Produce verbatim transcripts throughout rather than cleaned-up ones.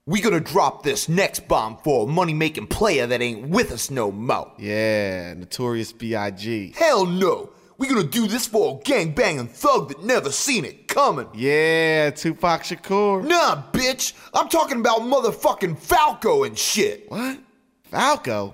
We gonna drop this next bomb for a money-making player that ain't with us no mo. Yeah, Notorious B I G Hell no! We gonna do this for a gang-banging thug that never seen it coming. Yeah, Tupac Shakur. Nah, bitch! I'm talking about motherfucking Falco and shit. What? Falco?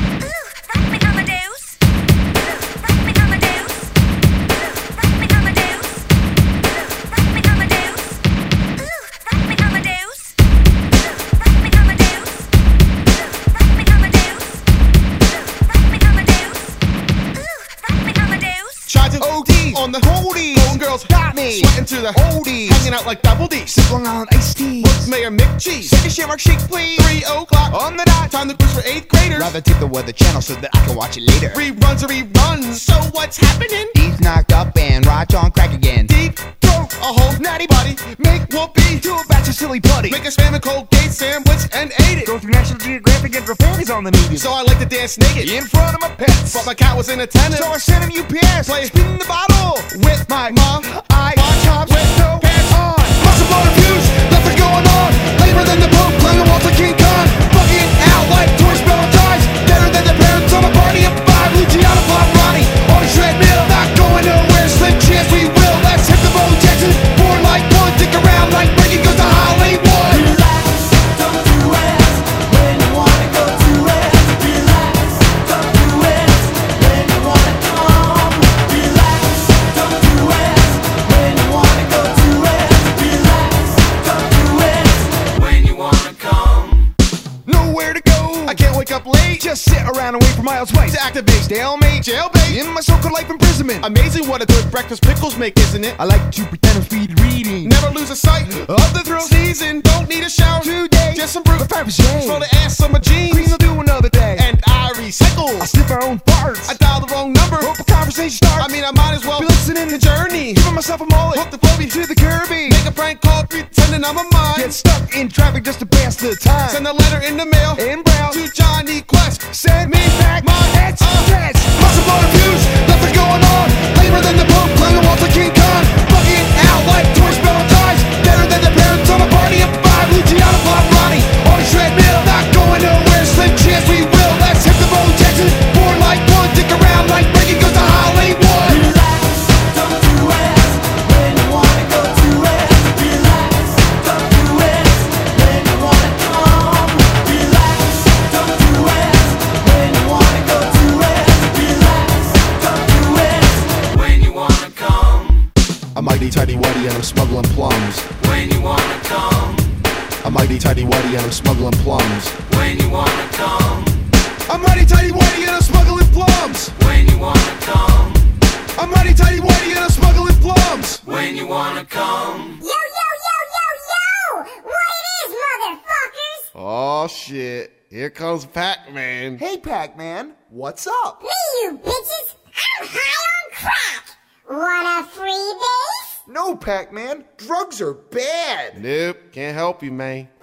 Tried to O D on the holdie. Golden girls got me. Sweating to the holdie. Hanging out like double D. Sipping on iced tea. With Mayor Mick Cheese. Second Shamrock Shake, please. Three o'clock on the dot. Time to quiz for eighth graders. Rather take the Weather Channel so that I can watch it later. Reruns are reruns. So what's happening? Deep's knocked up and Raj on crack again. Deep throat, a whole natty body. Make whoopee. Do a batch of silly putty. Make a spam and Colgate sandwich and ate it. Go through National Geographic and for families on the media. So I like to dance naked in front of my pets. But my cat was in attendance. So I sent him U P S. Play spin the bottle with my mom. I watch hops with no pants on. Lots of motor views, nothing going on. Lamer than the Pope, climbing Walter King Kong. Bucking out like toy spell ties. Better than the parents on a party of five. Luciano Pavarotti on a treadmill. Not going nowhere, slim chance we will. Let's hit the road, Jackson. Born like one, dick around like Brady goes to Hollywood. Relax, don't do it when you wanna go to it. Relax, don't do it when you wanna come. Relax, don't do it when you wanna go to it. Relax, don't do it when you wanna come. Nowhere to go. I can't wake up late. Just sit around and wait for Miles White To activate stalemate, jailbait. in my so-called life imprisonment. Amazing what a good breakfast pickles make, isn't it? I like to pretend I'm speed reading. Never lose a sight of the thrill season. Don't need a shower Today, just some brew. but five percent. Throw the ass on my jeans. Please will do another day. And I recycle. I sniff our own farts. I dial the wrong number. Hope a conversation starts. I mean, I might as well be listening the journey. Giving myself a mullet. Hook the Phobie to the Kirby. Make a prank call pretending I'm a mine. Get stuck in traffic just to pass the time. Send a letter in the mail and browse to Johnny Quest. Send me back my heads. Uh, Test. Lots of motor views, nothing going on. Lamer than the Pope, climbing Walter King Kong. Bucking out like toy spell ties. Better than the parents on a party of five. Luciano Pavarotti on a treadmill. Not going nowhere, slim chance we will. Let's hit the road, Jackson. Born like one, dick around like Brady goes to Hollywood. Relax, don't do it when you wanna go to it. Relax, don't do it when you wanna come. Relax, don't do it when you wanna go to it. Relax, don't do it when you wanna come. I'm mighty tighty whitey and I'm smuggling plums. When you wanna come, I'm mighty tighty whitey and I'm smuggling plums. when you wanna come, I'm mighty tighty whitey and I'm smuggling plums. when you wanna come, I'm mighty tighty whitey and I'm smuggling plums. when you wanna come. Yo, yo, yo, yo, yo! What it is, motherfuckers? Oh shit, here comes Pac-Man. Hey, Pac-Man, what's up? Me, you bitches! I'm high on crack! Want a free base? No, Pac-Man, drugs are bad. Nope, can't help you, man.